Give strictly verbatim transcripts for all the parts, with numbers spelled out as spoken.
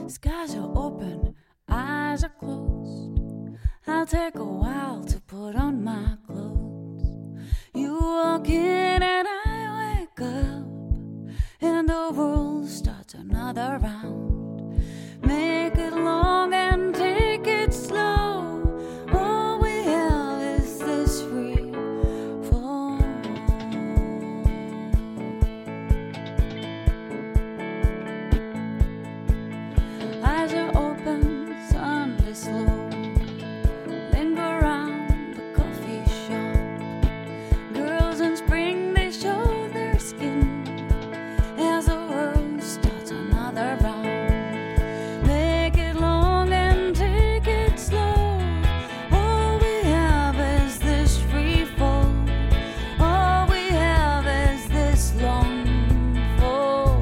Skies are open, eyes are closed. I'll take a while to put on my clothes. You walk in and I wake up, and the world starts another round. Make it long and take it slow. All we have is this free fall. Eyes are open, Sunday slow. Linger around the coffee shop. Girls in spring, they show their skin as the world starts another round. Make it long and take it slow. All we have is this free fall. All we have is this long fall.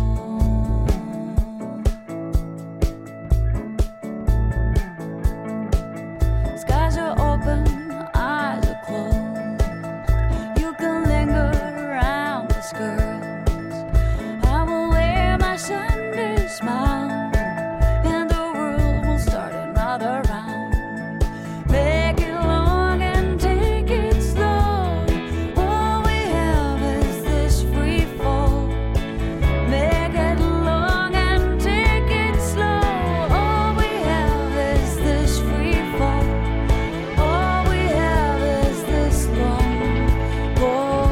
Skies are open, eyes are closed. You can linger around the skirts. I will wear my Sunday smile, and the world will start another round. Make it long and take it slow. All we have is this free fall. Make it long and take it slow. All we have is this free fall. All we have is this long fall.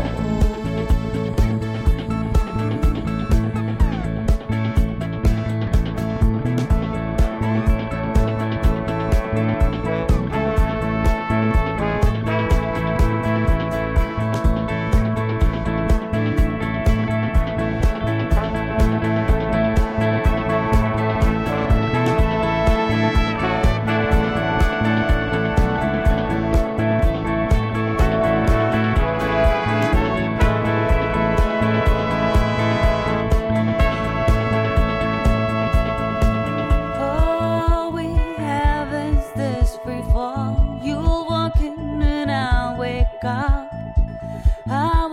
All we have is this free fall. You'll walk in and I'll wake up. I